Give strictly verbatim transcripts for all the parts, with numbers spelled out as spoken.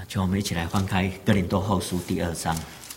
就我们一起来翻开哥林多后书第二章。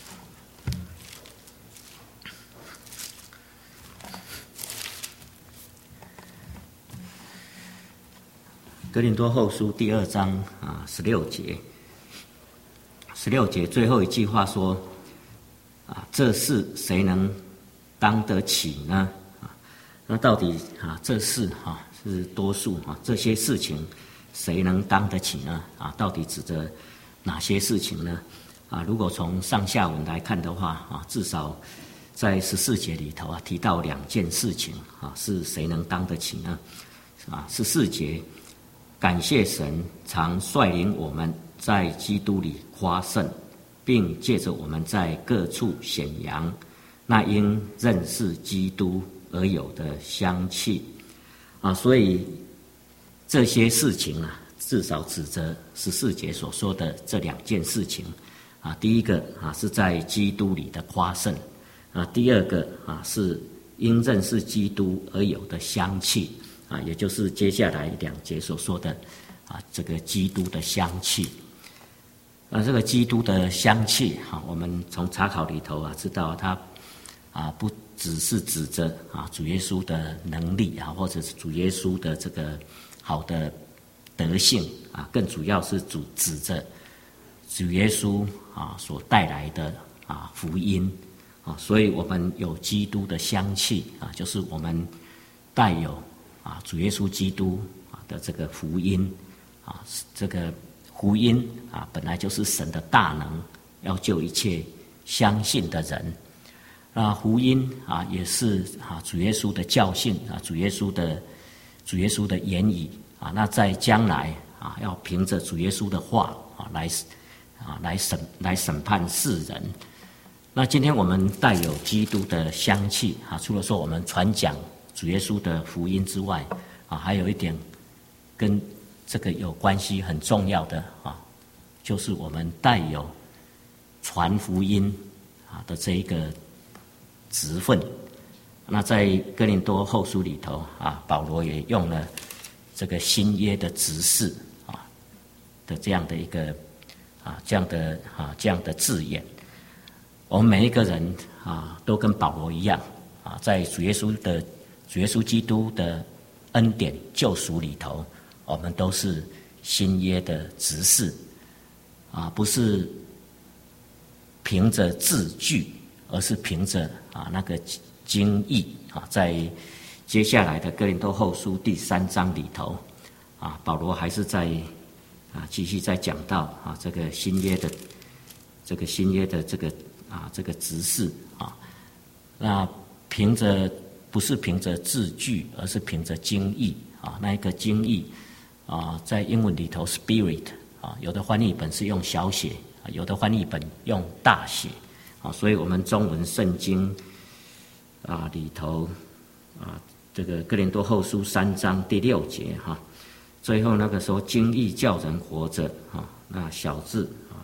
哥林多后书第二章啊，十六节，十六节最后一句话说：啊，这事谁能当得起呢？啊，那到底啊，这事啊是多数啊，这些事情谁能当得起呢？啊，到底指着哪些事情呢？啊，如果从上下文来看的话，啊，至少在十四节里头啊提到两件事情啊，是谁能当得起呢？啊，十四节，感谢神常率领我们在基督里夸胜，并借着我们在各处显扬那因认识基督而有的香气啊，所以这些事情啊，至少指着十四节所说的这两件事情啊。第一个啊是在基督里的夸胜啊，第二个啊是因认识基督而有的香气啊，也就是接下来两节所说的啊这个基督的香气。啊，这个基督的香气啊，我们从查考里头啊知道它啊不只是指着啊主耶稣的能力啊，或者是主耶稣的这个好的德性啊，更主要是主指着主耶稣啊所带来的啊福音啊，所以我们有基督的香气啊，就是我们带有啊主耶稣基督啊的这个福音啊，这个福音啊本来就是神的大能，要救一切相信的人。啊，福音啊也是啊主耶稣的教训啊，主耶稣的主耶稣的言语啊，那在将来啊，要凭着主耶稣的话啊来啊来审来审判世人。那今天我们带有基督的香气啊，除了说我们传讲主耶稣的福音之外啊，还有一点跟这个有关系很重要的啊，就是我们带有传福音啊的这一个职分。那在哥林多后书里头啊，保罗也用了这个新约的执事啊的这样的一个啊这样的啊这样的字眼。我们每一个人啊，都跟保罗一样啊，在主耶稣的主耶稣基督的恩典救赎里头，我们都是新约的执事啊，不是凭着字句，而是凭着啊那个经义啊。在接下来的哥林多后书第三章里头啊，保罗还是在啊继续在讲到啊这个新约的这个新约的这个啊这个执事啊，那凭着不是凭着字句，而是凭着经义啊，那一个经义啊，在英文里头 spirit 啊，有的翻译本是用小写，有的翻译本用大写啊，所以我们中文圣经啊里头啊，这个哥林多后书三章第六节哈、啊，最后那个说经义叫人活着啊，那小字啊，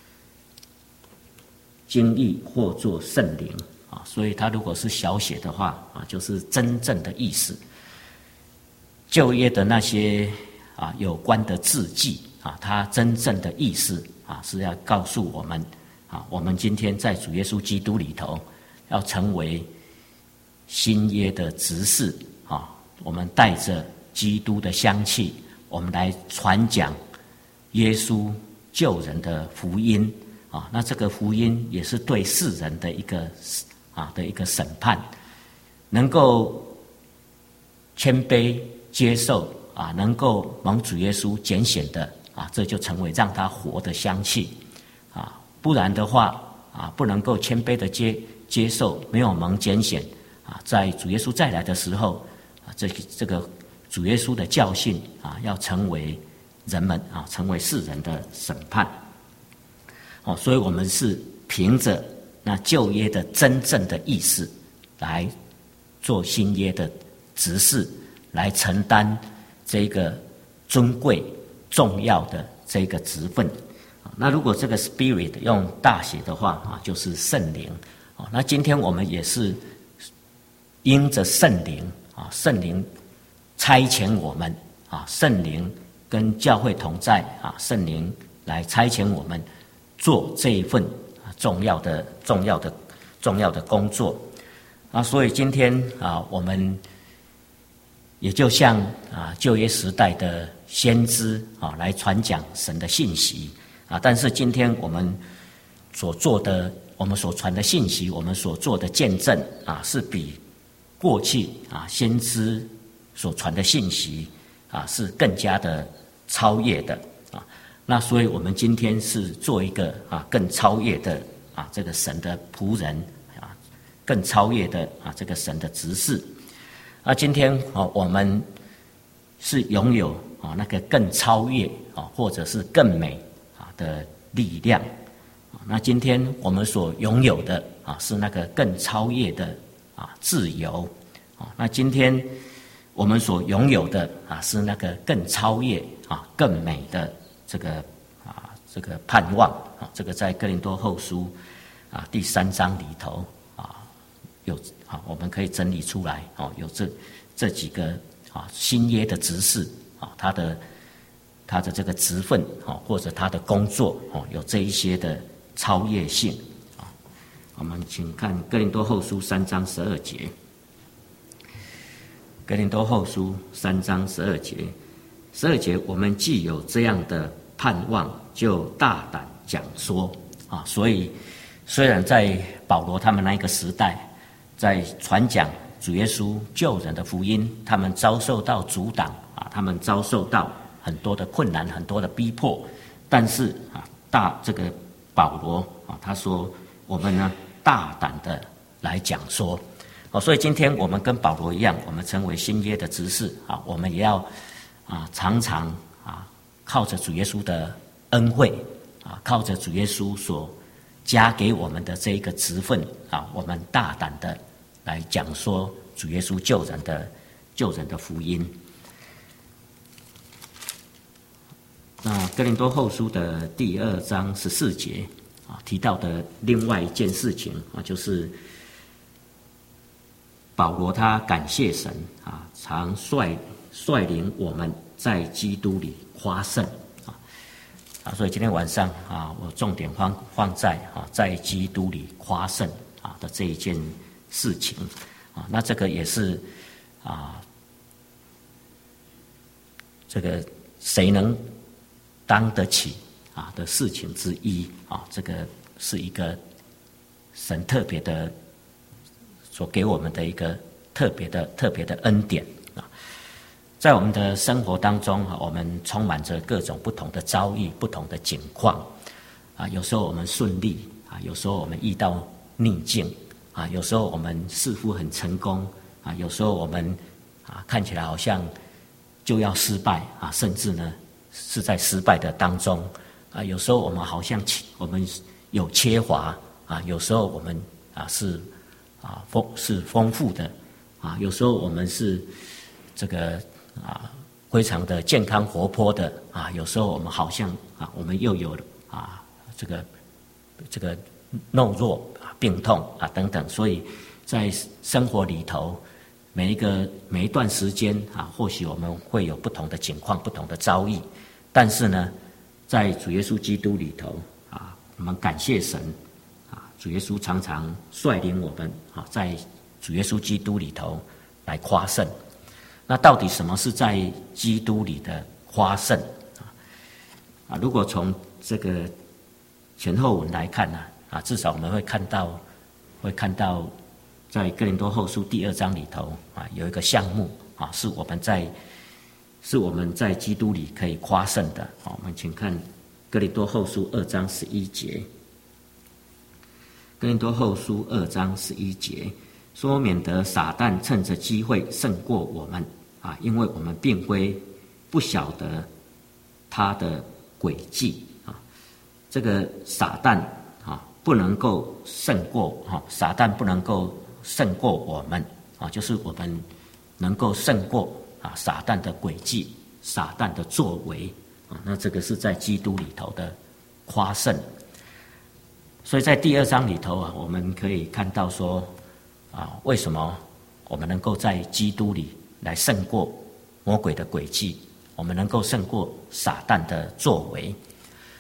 经义或作圣灵啊，所以它如果是小写的话啊，就是真正的意思。旧约的那些啊有关的字迹啊，它真正的意思啊是要告诉我们啊，我们今天在主耶稣基督里头要成为新约的执事啊，我们带着基督的香气，我们来传讲耶稣救人的福音啊。那这个福音也是对世人的一个啊的一个审判，能够谦卑接受啊，能够蒙主耶稣拣选的啊，这就成为让他活的香气啊。不然的话啊，不能够谦卑的接接受，没有蒙拣选啊，在主耶稣再来的时候啊，这这个主耶稣的教训啊，要成为人们啊，成为世人的审判。哦，所以我们是凭着那旧约的真正的意思来做新约的执事，来承担这个尊贵重要的这个职分。那如果这个 spirit 用大写的话啊，就是圣灵。那今天我们也是因着圣灵啊，圣灵差遣我们啊，圣灵跟教会同在啊，圣灵来差遣我们做这一份重要的、重要的、重要的工作啊。所以今天啊，我们也就像啊旧约时代的先知啊，来传讲神的信息啊。但是今天我们所做的、我们所传的信息，我们所做的见证啊，是比过去啊先知所传的信息啊是更加的超越的啊。那所以我们今天是做一个啊更超越的啊这个神的仆人啊，更超越的啊这个神的执事。那今天啊我们是拥有啊那个更超越啊或者是更美啊的力量。那今天我们所拥有的啊是那个更超越的啊自由啊。那今天我们所拥有的啊是那个更超越啊更美的这个啊这个盼望啊。这个在哥林多后书啊第三章里头啊有啊我们可以整理出来哦，有这这几个啊新约的执事啊他的他的这个职分啊或者他的工作哦有这一些的超越性啊。我们请看哥林多后书三章十二节。哥林多后书三章十二节，十二节，我们既有这样的盼望，就大胆讲说啊。所以，虽然在保罗他们那一个时代，在传讲主耶稣救人的福音，他们遭受到阻挡啊，他们遭受到很多的困难，很多的逼迫，但是啊，大这个保罗啊，他说我们呢大胆的来讲说。哦，所以今天我们跟保罗一样，我们成为新约的执事啊，我们也要啊常常啊靠着主耶稣的恩惠啊，靠着主耶稣所加给我们的这一个职分啊，我们大胆的来讲说主耶稣救人的救人的福音。那哥林多后书的第二章十四节啊提到的另外一件事情啊，就是保罗他感谢神啊，常率率领我们在基督里夸胜啊啊，所以今天晚上啊，我重点放放在啊，在基督里夸胜啊的这一件事情啊。那这个也是啊，这个谁能当得起啊的事情之一啊，这个是一个神特别的。所给我们的一个特别的、特别的恩典啊，在我们的生活当中啊，我们充满着各种不同的遭遇、不同的境况啊。有时候我们顺利啊，有时候我们遇到逆境啊，有时候我们似乎很成功啊，有时候我们啊看起来好像就要失败啊，甚至呢是在失败的当中啊。有时候我们好像我们有缺乏啊，有时候我们啊是。啊，丰是丰富的，啊，有时候我们是这个啊，非常的健康活泼的，啊，有时候我们好像啊，我们又有啊这个这个懦弱啊、病痛啊等等，所以在生活里头，每一个每一段时间啊，或许我们会有不同的情况、不同的遭遇，但是呢，在主耶稣基督里头啊，我们感谢神。主耶稣常常率领我们啊，在主耶稣基督里头来夸胜。那到底什么是在基督里的夸胜啊？啊，如果从这个前后文来看呢，啊，至少我们会看到，会看到在哥林多后书第二章里头啊，有一个项目啊，是我们在是我们在基督里可以夸胜的。好，我们请看哥林多后书二章十一节。哥林多后书二章十一节说，免得撒旦趁着机会胜过我们啊，因为我们并非不晓得他的诡计啊。这个撒旦啊不能够胜过啊，撒旦不能够胜过我们啊，就是我们能够胜过啊撒旦的诡计、撒旦的作为啊。那这个是在基督里头的夸胜。所以在第二章里头啊，我们可以看到说啊，为什么我们能够在基督里来胜过魔鬼的诡计，我们能够胜过撒旦的作为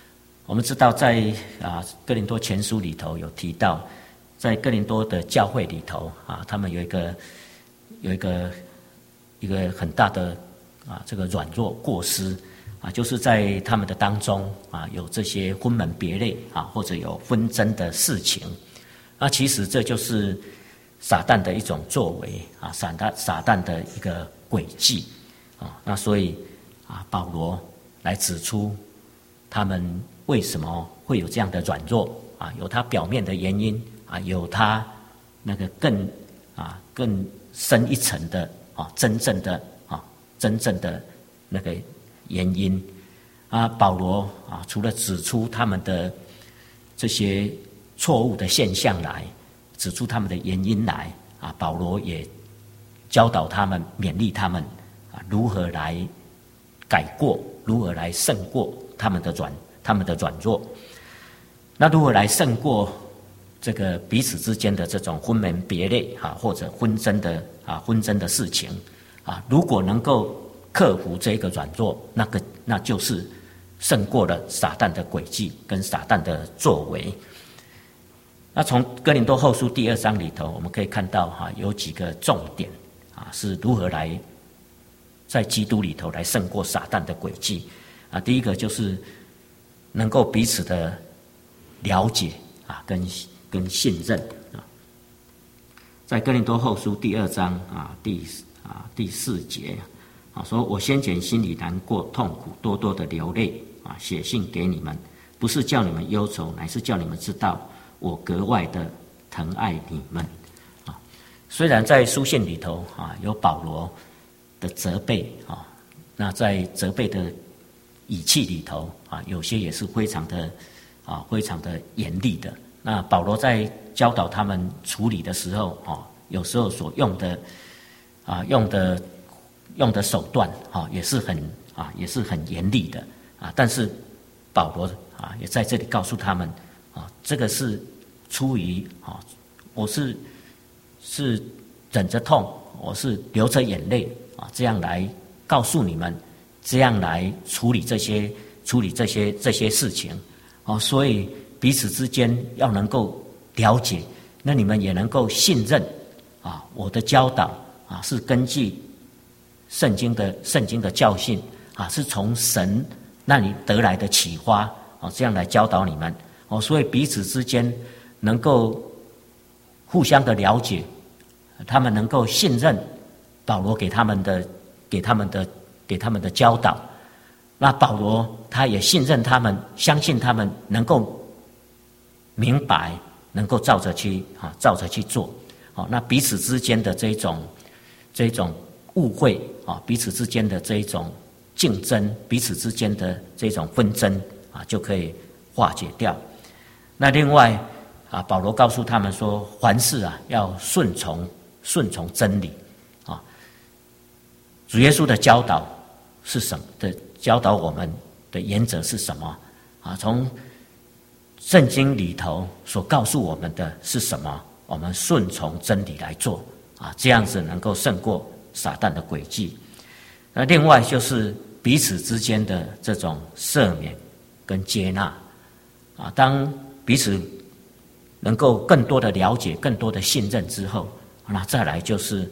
我们知道在啊哥林多前书里头有提到，在哥林多的教会里头啊，他们有一个有一个一个很大的啊这个软弱过失啊，就是在他们的当中啊有这些分门别类啊，或者有纷争的事情。那其实这就是撒旦的一种作为啊，撒旦撒旦的一个诡计啊。那所以啊，保罗来指出他们为什么会有这样的软弱啊，有他表面的原因啊，有他那个更啊更深一层的啊真正的啊真正的那个原因啊。保罗啊，除了指出他们的这些错误的现象来，指出他们的原因来啊，保罗也教导他们、勉励他们啊，如何来改过，如何来胜过他们的软、他们的软弱。那如何来胜过这个彼此之间的这种分门别类啊，或者纷争的啊纷争的事情啊？如果能够克服这个软弱，那个那就是胜过了撒旦的诡计跟撒旦的作为。那从哥林多后书第二章里头，我们可以看到哈，有几个重点啊，是如何来在基督里头来胜过撒旦的诡计啊。第一个就是能够彼此的了解啊，跟跟信任啊。在哥林多后书第二章啊第啊第四节啊，说我先前心里难过痛苦，多多的流泪啊，写信给你们，不是叫你们忧愁，乃是叫你们知道我格外的疼爱你们啊。虽然在书信里头啊有保罗的责备啊，那在责备的语气里头啊，有些也是非常的啊非常的严厉的。那保罗在教导他们处理的时候啊，有时候所用的啊用的用的手段啊，也是很啊也是很严厉的啊。但是保罗啊也在这里告诉他们。啊，这个是出于啊，我是是忍着痛，我是流着眼泪啊，这样来告诉你们，这样来处理这些处理这些这些事情啊。所以彼此之间要能够了解，那你们也能够信任啊。我的教导啊，是根据圣经的圣经的教训啊，是从神那里得来的启发啊，这样来教导你们。哦，所以彼此之间能够互相的了解，他们能够信任保罗给他们的、给他们的、给他们的教导。那保罗他也信任他们，相信他们能够明白，能够照着去啊，照着去做。哦，那彼此之间的这种、这种误会啊，彼此之间的这一种竞争，彼此之间的这种纷争啊，就可以化解掉。那另外啊，保罗告诉他们说，凡事啊要顺从顺从真理啊。主耶稣的教导是什么的？教导我们的原则是什么啊？从圣经里头所告诉我们的是什么？我们顺从真理来做啊，这样子能够胜过撒旦的诡计。那另外就是彼此之间的这种赦免跟接纳啊，当彼此能够更多的了解、更多的信任之后，那再来就是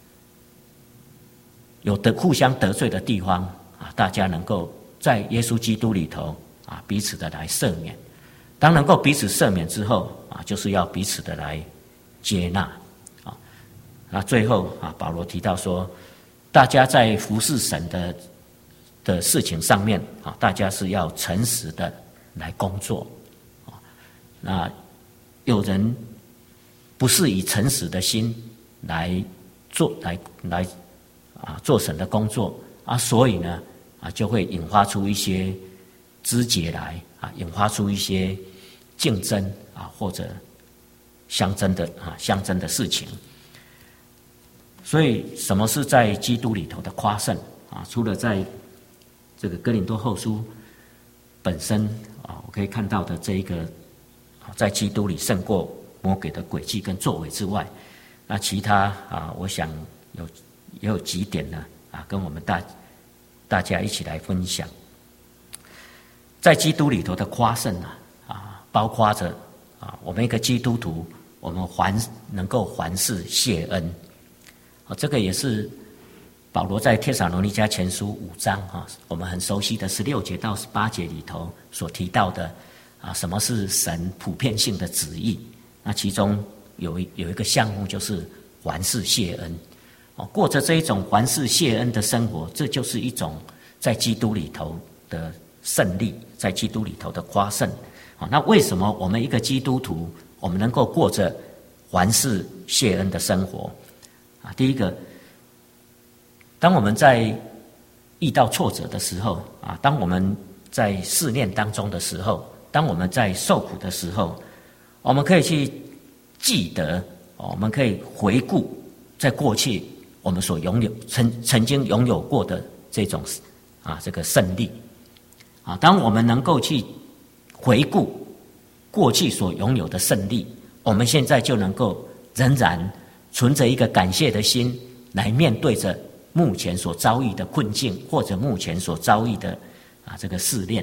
有得互相得罪的地方啊，大家能够在耶稣基督里头啊，彼此的来赦免。当能够彼此赦免之后啊，就是要彼此的来接纳啊。那最后啊，保罗提到说，大家在服侍神的的事情上面啊，大家是要诚实的来工作。那有人不是以诚实的心来做，来来啊做神的工作啊，所以呢啊就会引发出一些枝节来啊，引发出一些竞争啊或者相争的啊相争的事情。所以什么是在基督里头的夸胜啊？除了在这个哥林多后书本身啊，我可以看到的这一个。在基督里胜过魔鬼的诡计跟作为之外，那其他啊，我想有也有几点呢啊，跟我们大大家一起来分享。 在基督里头的夸胜啊，啊，包括着啊，我们一个基督徒，我们还能够还事谢恩，啊，这个也是保罗在帖撒罗尼迦前书五章啊，我们很熟悉的十六节到十八节里头所提到的啊，什么是神普遍性的旨意？那其中有一有一个项目就是还事谢恩，哦，过着这一种还事谢恩的生活，这就是一种在基督里头的胜利，在基督里头的夸胜。好，那为什么我们一个基督徒，我们能够过着还事谢恩的生活？啊，第一个，当我们在遇到挫折的时候，啊，当我们在试炼当中的时候，当我们在受苦的时候，我们可以去记得，我们可以回顾在过去我们所拥有曾曾经拥有过的这种啊这个胜利。啊，当我们能够去回顾过去所拥有的胜利，我们现在就能够仍然存着一个感谢的心来面对着目前所遭遇的困境，或者目前所遭遇的啊这个试炼。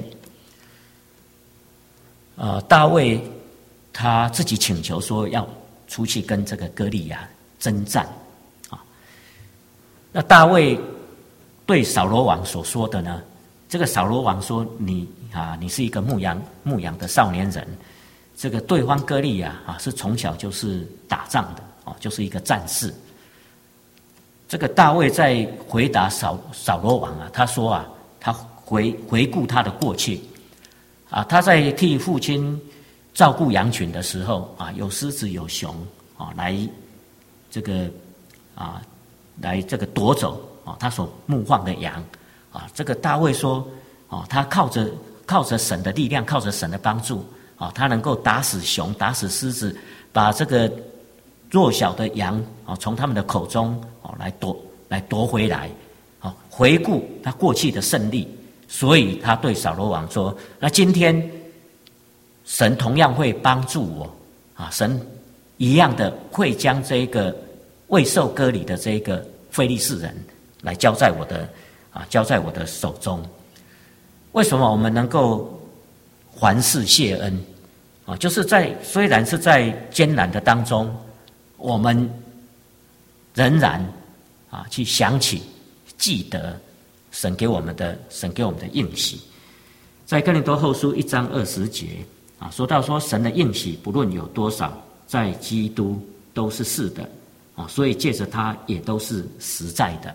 呃，大卫他自己请求说要出去跟这个歌利亚征战啊。那大卫对扫罗王所说的呢？这个扫罗王说：“你啊，你是一个牧羊牧羊的少年人。这个对方歌利亚啊，是从小就是打仗的哦，就是一个战士。”这个大卫在回答扫扫罗王啊，他说啊，他回回顾他的过去啊，他在替父亲照顾羊群的时候啊，有狮子有熊啊，来这个啊，来这个夺走啊他所牧放的羊。啊，这个大卫说，哦，他靠着靠着神的力量，靠着神的帮助，啊，他能够打死熊，打死狮子，把这个弱小的羊啊，从他们的口中哦来夺来夺回来，啊，回顾他过去的胜利，所以他对扫罗王说：“那今天神同样会帮助我，啊，神一样的会将这个未受割礼的这个非利士人来交在我的。”啊，交在我的手中。为什么我们能够还事谢恩？啊，就是在虽然是在艰难的当中，我们仍然啊去想起、记得神给我们的神给我们的应许。在哥林多后书一章二十节啊，说到说神的应许不论有多少，在基督都是是的啊，所以借着他也都是实在的。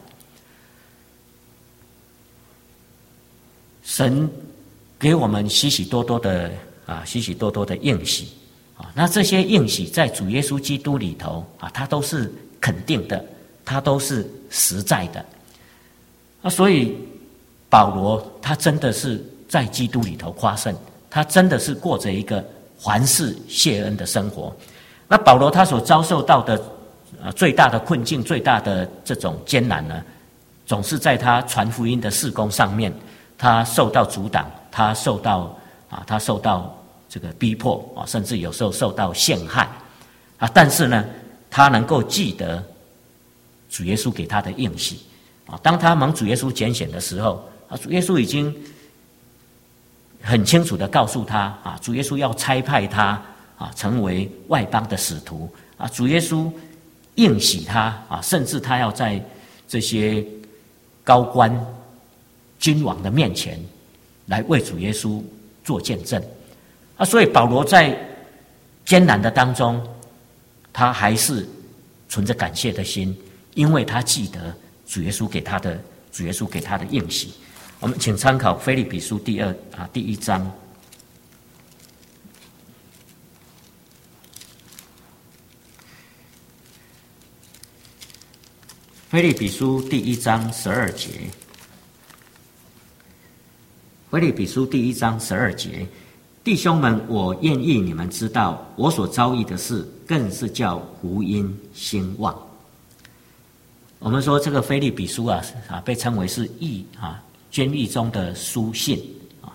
神给我们许许多多的啊，许许多多的应许啊，那这些应许在主耶稣基督里头啊，它都是肯定的，它都是实在的。啊，所以保罗他真的是在基督里头夸胜，他真的是过着一个还事谢恩的生活。那保罗他所遭受到的啊最大的困境、最大的这种艰难呢，总是在他传福音的事工上面。他受到阻挡，他受到啊，他受到这个逼迫啊，甚至有时候受到陷害啊。但是呢，他能够记得主耶稣给他的应许啊。当他蒙主耶稣拣选的时候啊，主耶稣已经很清楚的告诉他啊，主耶稣要差派他啊，成为外邦的使徒啊。主耶稣应许他啊，甚至他要在这些高官。君王的面前来为主耶稣做见证啊，所以保罗在艰难的当中，他还是存着感谢的心，因为他记得主耶稣给他的主耶稣给他的应许。我们请参考腓立比书第二啊第一章。腓立比书第一章十二节。腓立比书第一章十二节，弟兄们，我愿意你们知道，我所遭遇的事，更是叫福音兴旺。我们说这个腓立比书啊，啊被称为是义啊监狱中的书信啊。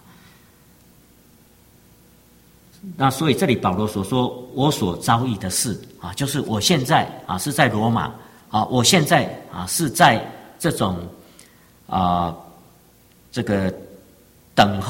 那所以这里保罗所说我所遭遇的事啊，就是我现在啊是在罗马啊，我现在啊是在这种啊这个。等候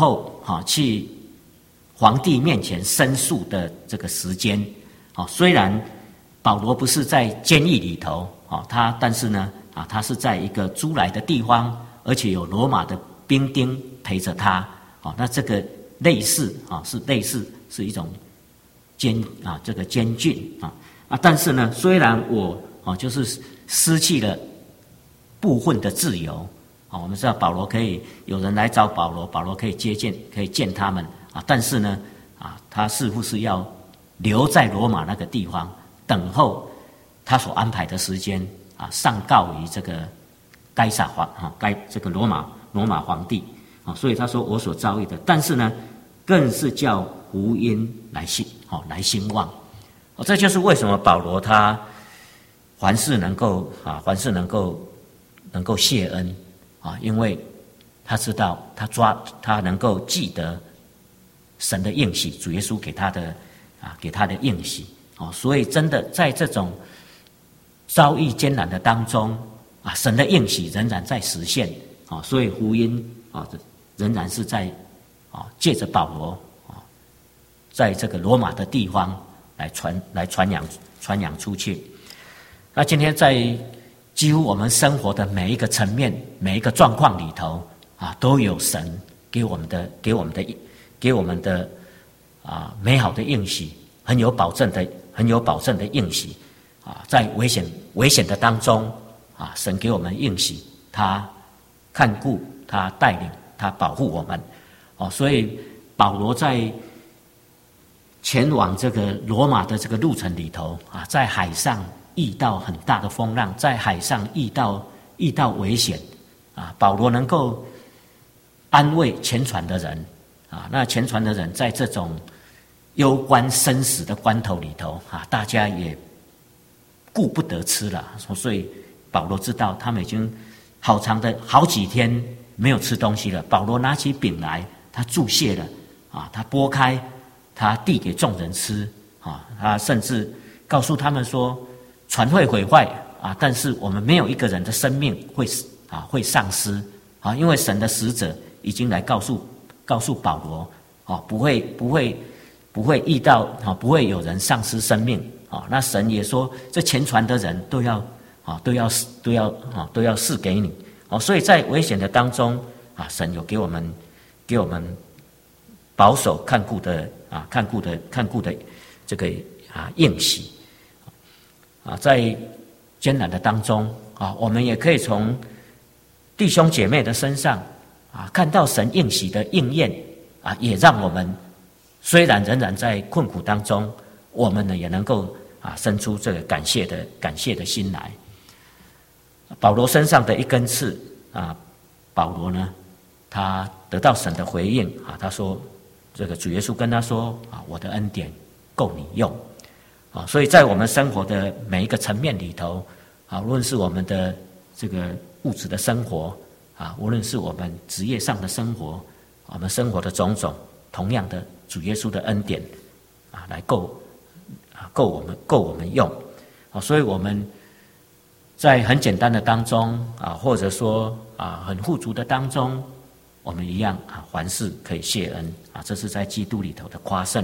哈去皇帝面前申诉的这个时间。哦，虽然保罗不是在监狱里头，哦，他但是呢，啊，他是在一个租来的地方，而且有罗马的兵丁陪着他。哦，那这个类似啊，是类似是一种监啊，这个监禁啊啊，但是呢，虽然我啊就是失去了部分的自由啊，我们知道保罗可以有人来找保罗，保罗可以接见，可以见他们啊，但是呢啊，他似乎是要留在罗马那个地方，等候他所安排的时间啊，上告于这个该撒皇啊，该这个罗马罗马皇帝啊，所以他说我所遭遇的，但是呢，更是叫福音来兴，哦，来兴旺，哦，这就是为什么保罗他凡事能够啊，凡事能够能够谢恩啊，因为他知道他抓他能够记得神的应许，主耶稣给他的啊给他的应许，哦，所以真的在这种遭遇艰难的当中啊，神的应许仍然在实现，哦，所以福音啊仍然是在啊借着保罗啊，在这个罗马的地方来传来传扬传扬出去。那今天在几乎我们生活的每一个层面、每一个状况里头啊，都有神给我们的、给我们的、给我们的啊美好的应许，很有保证的、很有保证的应许啊，在危险危险的当中啊，神给我们应许，他看顾、他带领、他保护我们哦。所以保罗在前往这个罗马的这个路程里头啊，在海上遇到很大的风浪，在海上遇到遇到危险啊，保罗能够安慰前船的人啊，那前船的人在这种攸关生死的关头里头啊，大家也顾不得吃了，所以保罗知道他们已经好长的好几天没有吃东西了。保罗拿起饼来，他祝谢了啊，他拨开，他递给众人吃啊，他甚至告诉他们说，船会毁坏啊，但是我们没有一个人的生命会啊会丧失啊，因为神的使者已经来告诉告诉保罗啊，不会不会不会遇到啊，不会有人丧失生命啊。那神也说，这前船的人都要啊都要都要啊都要赐给你哦。所以在危险的当中啊，神有给我们给我们保守看顾的啊看顾的看顾的这个啊应许。啊，在艰难的当中啊，我们也可以从弟兄姐妹的身上啊，看到神应许的应验啊，也让我们虽然仍然在困苦当中，我们呢也能够啊生出这个感谢的感谢的心来。保罗身上的一根刺啊，保罗呢，他得到神的回应啊，他说这个主耶稣跟他说啊，我的恩典够你用。啊，所以在我们生活的每一个层面里头，啊，无论是我们的这个物质的生活，啊，无论是我们职业上的生活，我们生活的种种，同样的主耶稣的恩典，啊，来够，啊，够我们够我们用，啊，所以我们在很简单的当中，啊，或者说啊很富足的当中，我们一样啊，凡事可以谢恩，啊，这是在基督里头的夸胜。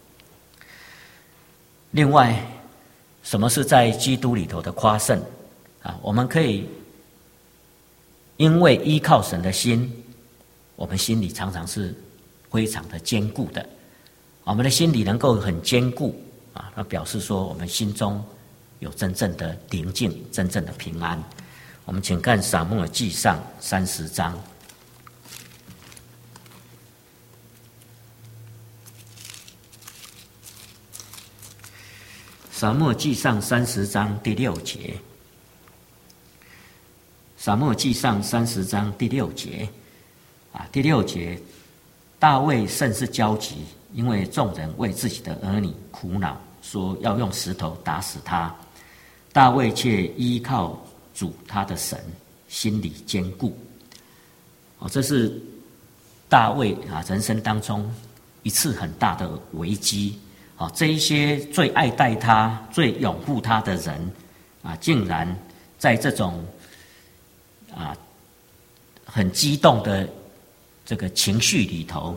另外，什么是在基督里头的夸胜啊？我们可以因为依靠神的心，我们心里常常是非常的坚固的。我们的心里能够很坚固啊，那表示说我们心中有真正的宁静，真正的平安。我们请看撒母耳记上三十章。撒母耳记上三十章第六节，撒母耳记上三十章第六节，啊，第六节，大卫甚是焦急，因为众人为自己的儿女苦恼，说要用石头打死他。大卫却依靠主他的神，心里坚固。哦，这是大卫啊人生当中一次很大的危机。啊，这一些最爱戴他、最拥护他的人，啊，竟然在这种啊很激动的这个情绪里头，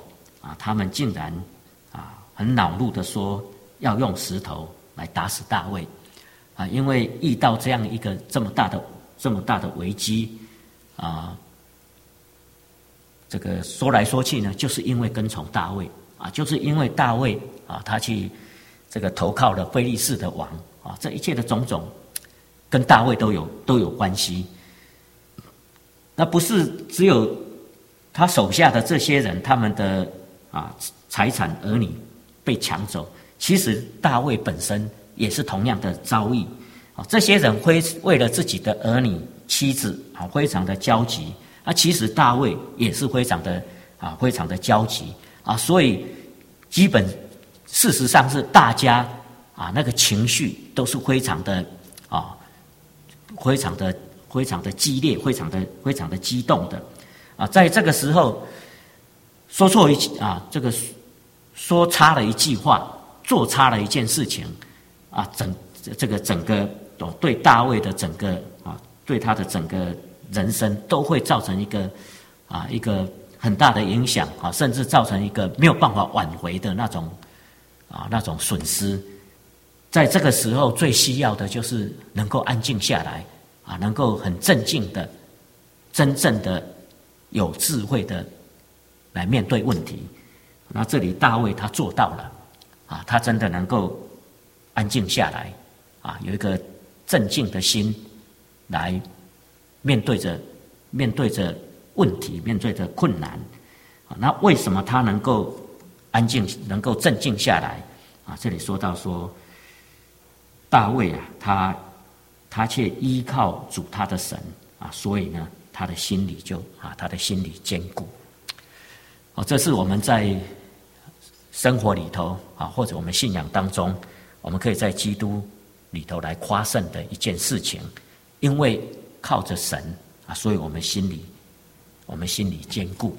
啊，他们竟然啊很恼怒的说要用石头来打死大卫啊，因为遇到这样一个这么大的这么大的危机啊，这个说来说去呢，就是因为跟从大卫啊，就是因为大卫啊，他去这个投靠了非利士的王啊，这一切的种种跟大卫都有都有关系。那不是只有他手下的这些人，他们的啊财产儿女被抢走，其实大卫本身也是同样的遭遇啊。这些人会为了自己的儿女妻子啊非常的焦急啊，其实大卫也是非常的啊非常的焦急啊，所以基本事实上是大家啊那个情绪都是非常的啊非常的非常的激烈，非常的非常的激动的啊，在这个时候说错一啊这个说差了一句话，做差了一件事情啊，整这个整个对大卫的整个啊对他的整个人生都会造成一个啊一个很大的影响啊，甚至造成一个没有办法挽回的那种啊那种损失。在这个时候最需要的就是能够安静下来啊，能够很镇静的真正的有智慧的来面对问题。那这里大卫他做到了啊，他真的能够安静下来啊，有一个镇静的心来面对着面对着问题，面对着困难啊。那为什么他能够安静，能够镇静下来啊？这里说到说大卫啊，他他却依靠主他的神啊，所以呢，他的心里就啊，他的心里坚固。哦，这是我们在生活里头啊，或者我们信仰当中，我们可以在基督里头来夸胜的一件事情，因为靠着神啊，所以我们心里我们心里坚固。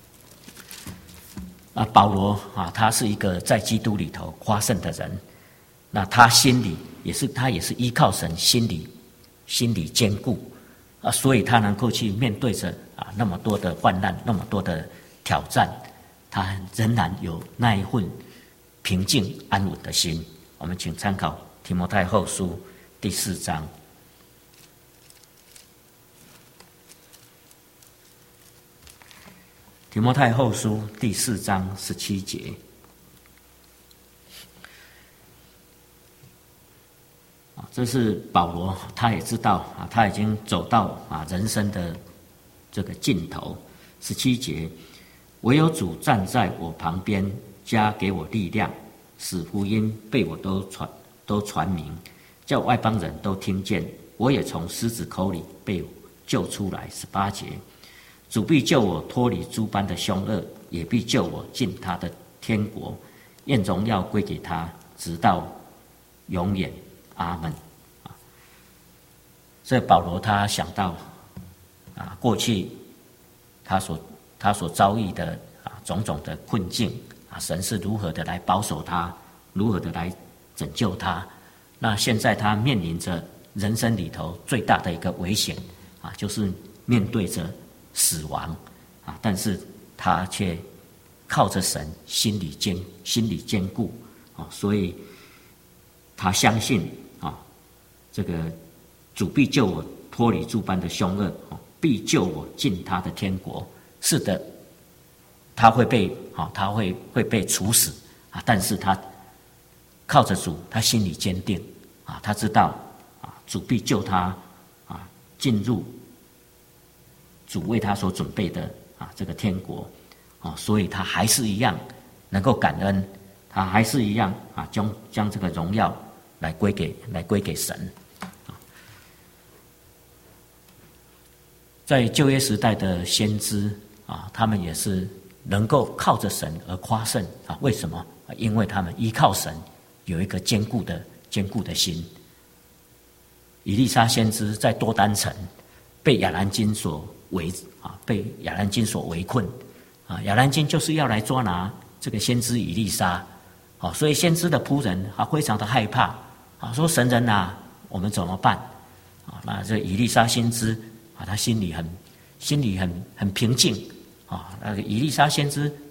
啊，保罗啊，他是一个在基督里头夸胜的人，那他心里也是他也是依靠神，心里心里坚固啊，所以他能够去面对着啊那么多的患难，那么多的挑战，他仍然有那一份平静安稳的心。我们请参考提摩太后书第四章。提摩太后书第四章十七节。这是保罗，他也知道啊，他已经走到啊人生的这个尽头。十七节，唯有主站在我旁边，加给我力量，使福音被我都传都传明，叫外邦人都听见。我也从狮子口里被救出来。十八节，主必救我脱离诸般的凶恶，也必救我进他的天国，愿荣耀归给他，直到永远。阿们。啊，这保罗他想到啊，过去他所他所遭遇的啊种种的困境啊，神是如何的来保守他，如何的来拯救他。那现在他面临着人生里头最大的一个危险啊，就是面对着死亡啊，但是他却靠着神，心里坚心里坚固啊，所以他相信。这个主必救我脱离诸般的凶恶，必救我进他的天国。是的，他会被啊，他会会被处死啊，但是他靠着主，他心里坚定啊，他知道啊，主必救他啊，进入主为他所准备的啊这个天国啊，所以他还是一样能够感恩，他还是一样啊，将将这个荣耀来归给来归给神。在旧约时代的先知啊，他们也是能够靠着神而夸胜啊。为什么？因为他们依靠神，有一个坚固的坚固的心。以利沙先知在多丹城被亚兰金所围啊，被亚兰金所围困啊。亚兰金就是要来抓拿这个先知以利沙啊，所以先知的仆人啊非常的害怕啊，说神人啊，我们怎么办啊？那这以利沙先知。啊，他心里很，心里很很平静啊。那个以利沙先知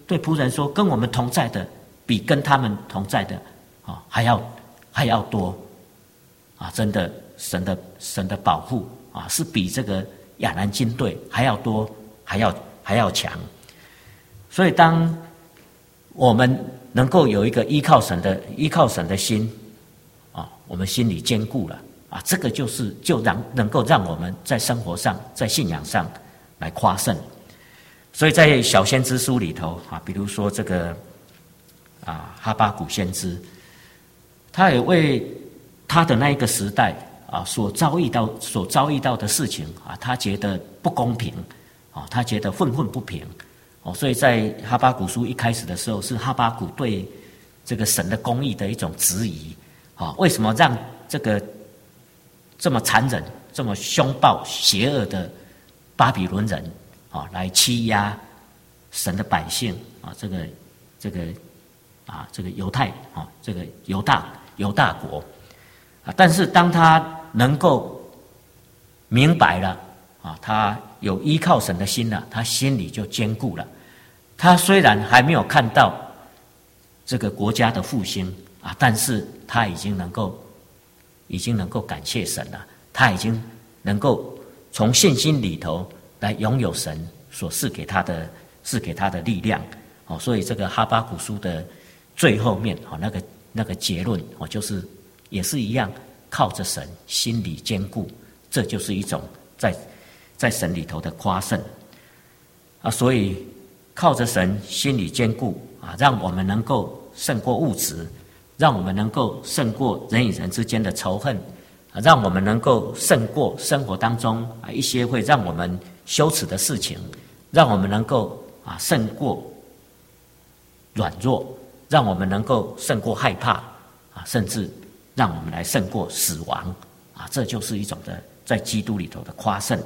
对仆人说，跟我们同在的比跟他们同在的啊还要还要多啊！真的，神的神的保护啊，是比这个亚兰军队还要多，还要还要强。所以，当我们能够有一个依靠神的依靠神的心啊，我们心里坚固了啊，这个就是就让能够让我们在生活上、在信仰上来夸胜。所以在小先知书里头啊，比如说这个啊哈巴谷先知，他也为他的那一个时代啊所遭遇到所遭遇到的事情啊，他觉得不公平啊，他觉得愤愤不平哦，所以在哈巴谷书一开始的时候，是哈巴谷对这个神的公义的一种质疑啊，为什么让这个这么残忍、这么凶暴、邪恶的巴比伦人啊来欺压神的百姓啊？这个这个啊，这个犹太啊，这个犹大犹大国啊，但是当他能够明白了啊，他有依靠神的心了，他心里就坚固了。他虽然还没有看到这个国家的复兴啊，但是他已经能够，已经能够感谢神了。他已经能够从信心里头来拥有神所赐给他的、赐给他的力量。哦，所以这个哈巴谷书的最后面，哦，那个那个结论，哦，就是也是一样，靠着神，心里坚固，这就是一种在在神里头的夸胜啊。所以靠着神，心里坚固啊，让我们能够胜过物质，让我们能够胜过人与人之间的仇恨，啊，让我们能够胜过生活当中啊一些会让我们羞耻的事情，让我们能够啊胜过软弱，让我们能够胜过害怕啊，甚至让我们来胜过死亡啊，这就是一种的在基督里头的夸胜。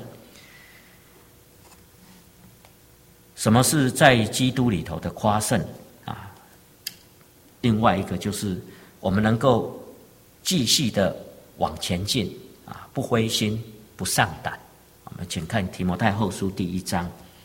什么是在基督里头的夸胜啊？另外一个就是我们能够继续的往前进啊，不灰心，不丧胆。我们请看提摩太后书第一章。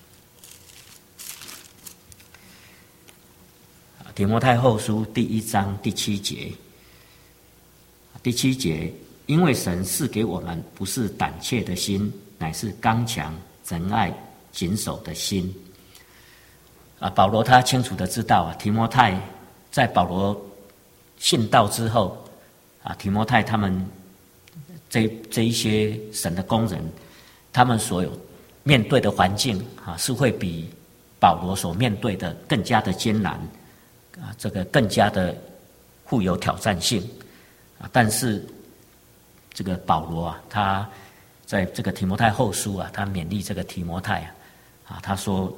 提摩太后书第一章第七节，第七节，因为神赐给我们不是胆怯的心，乃是刚强、仁爱、谨守的心。啊，保罗他清楚的知道啊，提摩太在保罗信道之后啊，提摩太他们这这一些神的工人，他们所有面对的环境啊，是会比保罗所面对的更加的艰难啊，这个更加的富有挑战性啊。但是这个保罗啊，他在这个提摩太后书啊，他勉励这个提摩太啊，啊，他说，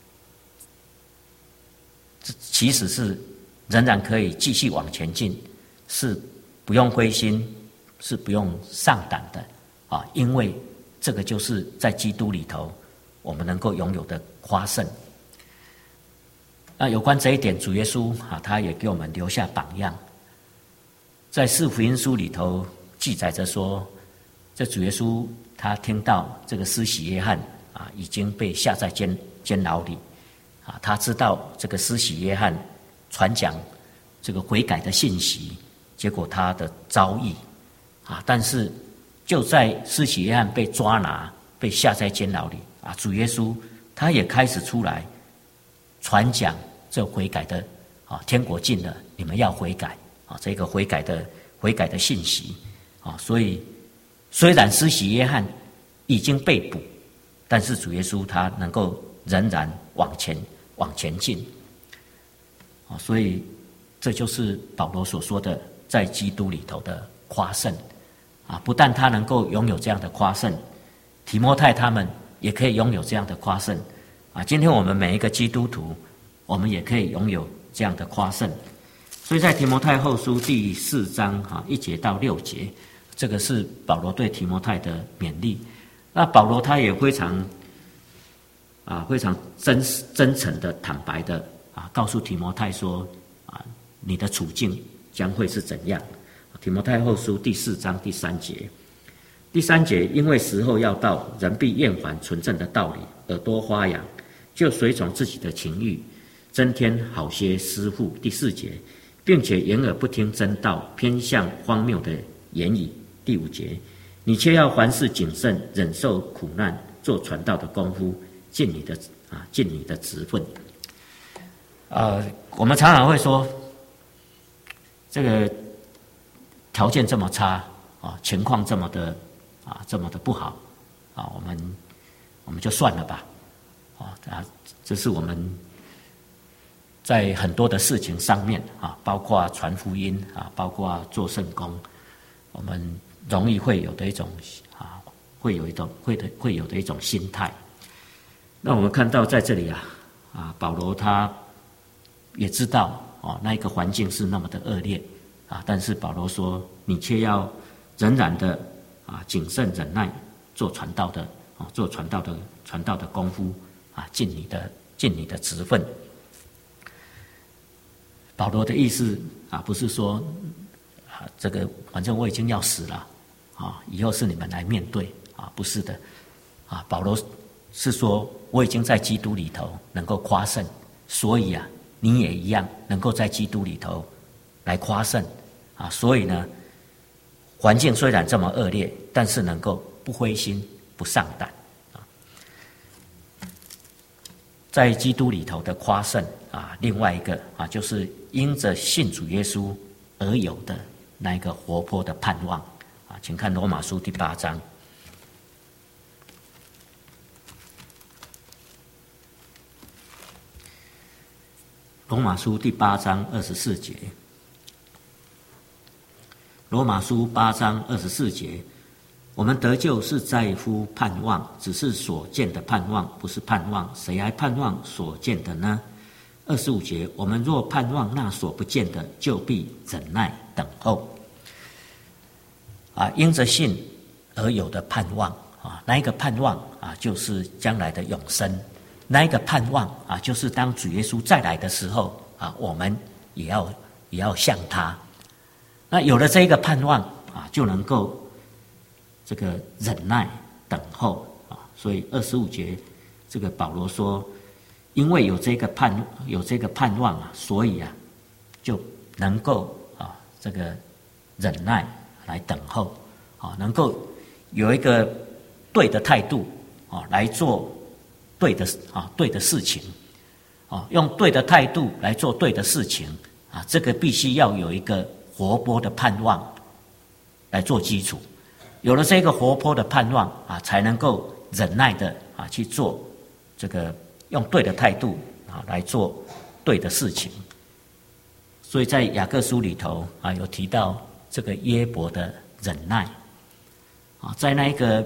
这其实是仍然可以继续往前进，是不用灰心，是不用丧胆的啊，因为这个就是在基督里头我们能够拥有的夸胜。那有关这一点，主耶稣啊，他也给我们留下榜样。在四福音书里头记载着说，这主耶稣他听到这个施洗约翰啊已经被下在监监牢里啊，他知道这个施洗约翰传讲这个悔改的信息，结果他的遭遇啊，但是就在施洗约翰被抓拿、被下在监牢里啊，主耶稣他也开始出来传讲这悔改的啊，天国近了，你们要悔改啊，这个悔改的悔改的信息啊，所以虽然施洗约翰已经被捕，但是主耶稣他能够仍然往前往前进啊，所以这就是保罗所说的在基督里头的夸胜啊，不但他能够拥有这样的夸胜，提摩太他们也可以拥有这样的夸胜啊。今天我们每一个基督徒，我们也可以拥有这样的夸胜。所以在提摩太后书第四章啊一节到六节，这个是保罗对提摩太的勉励。那保罗他也非常啊非常真真诚的、坦白的啊告诉提摩太说啊，你的处境将会是怎样。提摩太后书第四章第三节，第三节，因为时候要到，人必厌烦纯正的道理，耳朵发痒，就随从自己的情欲， 增添好些师傅。第四节，并且掩耳不听真道，偏向荒谬的言语。第五节，你却要凡事谨慎，忍受苦难，做传道的功夫，尽你的啊，尽你的职分。呃，我们常常会说，这个条件这么差啊，情况这么的啊，这么的不好啊，我们我们就算了吧。啊，这是我们在很多的事情上面啊，包括传福音啊，包括做圣工，我们容易会有的一种啊，会有一种会的会有的一种心态。那我们看到在这里啊，啊，保罗他也知道哦，那一个环境是那么的恶劣啊，但是保罗说，你却要仍然的啊，谨慎忍耐，做传道的啊，做传道的传道的功夫。啊，尽你的尽你的职分。保罗的意思啊，不是说啊，这个反正我已经要死了啊，以后是你们来面对啊，不是的啊。保罗是说，我已经在基督里头能够夸胜，所以啊，你也一样能够在基督里头来夸胜啊。所以呢，环境虽然这么恶劣，但是能够不灰心、不丧胆。在基督里头的夸胜啊，另外一个啊，就是因着信主耶稣而有的那一个活泼的盼望啊，请看罗马书第八章。罗马书第八章二十四节。罗马书八章二十四节。我们得救是在乎盼望，只是所见的盼望，不是盼望。谁还盼望所见的呢？二十五节，我们若盼望那所不见的，就必忍耐等候。啊，因着信而有的盼望啊，那一个盼望啊，就是将来的永生。那一个盼望啊，就是当主耶稣再来的时候啊，我们也要也要像他。那有了这一个盼望啊，就能够这个忍耐等候啊，所以二十五节，这个保罗说，因为有这个盼有这个盼望啊，所以啊，就能够啊这个忍耐来等候啊，能够有一个对的态度啊来做对的啊对的事情啊，用对的态度来做对的事情啊，这个必须要有一个活泼的盼望来做基础。有了这个活泼的盼望啊，才能够忍耐的啊去做这个用对的态度啊来做对的事情。所以在雅各书里头啊有提到这个约伯的忍耐啊，在那一个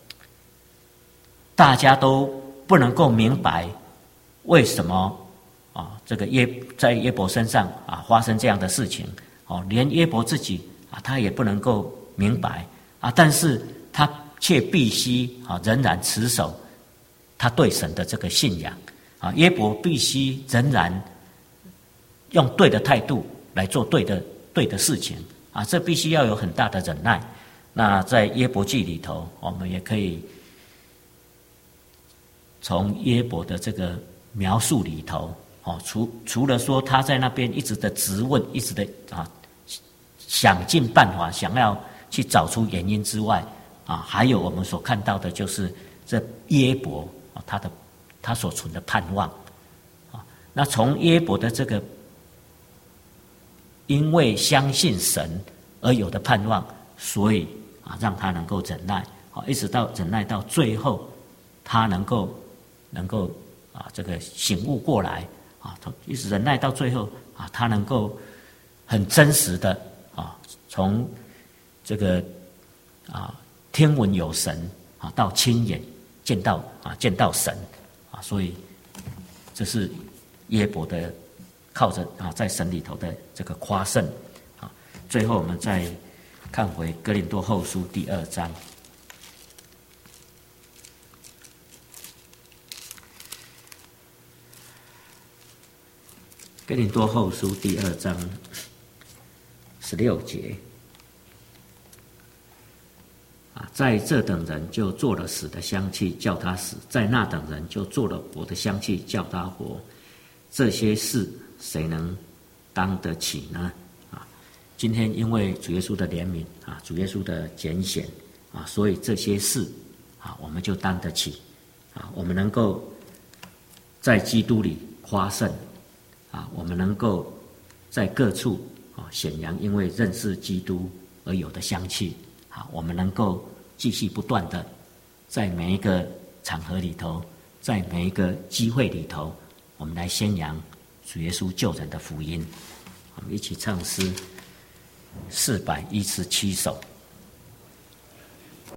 大家都不能够明白为什么啊这个约在约伯身上啊发生这样的事情哦，连约伯自己啊他也不能够明白。啊！但是他却必须啊，仍然持守他对神的这个信仰啊。约伯必须仍然用对的态度来做对的对的事情啊，这必须要有很大的忍耐。那在约伯记里头，我们也可以从约伯的这个描述里头哦，除除了说他在那边一直的质问，一直的啊想尽办法想要去找出原因之外，啊，还有我们所看到的就是这约伯啊，他的他所存的盼望啊。那从约伯的这个因为相信神而有的盼望，所以啊，让他能够忍耐啊，一直到忍耐到最后，他能够能够啊，这个醒悟过来啊，一直忍耐到最后啊，他能够很真实的啊，从这个啊，听闻有神啊，到亲眼见到啊，见到神啊，所以这是约伯的靠着啊，在神里头的这个夸胜啊。最后我们再看回哥林多后书第二章，哥林多后书第二章十六节。在这等人就做了死的香气，叫他死；在那等人就做了活的香气，叫他活。 这些事谁能当得起呢？啊，今天因为主耶稣的怜悯啊，主耶稣的拣选啊，所以这些事啊，我们就当得起啊，我们能够在基督里夸胜啊，我们能够在各处啊显扬因为认识基督而有的香气啊，我们能够继续不断的在每一个场合里头，在每一个机会里头，我们来宣扬主耶稣救人的福音。我们一起唱诗四百一十七首。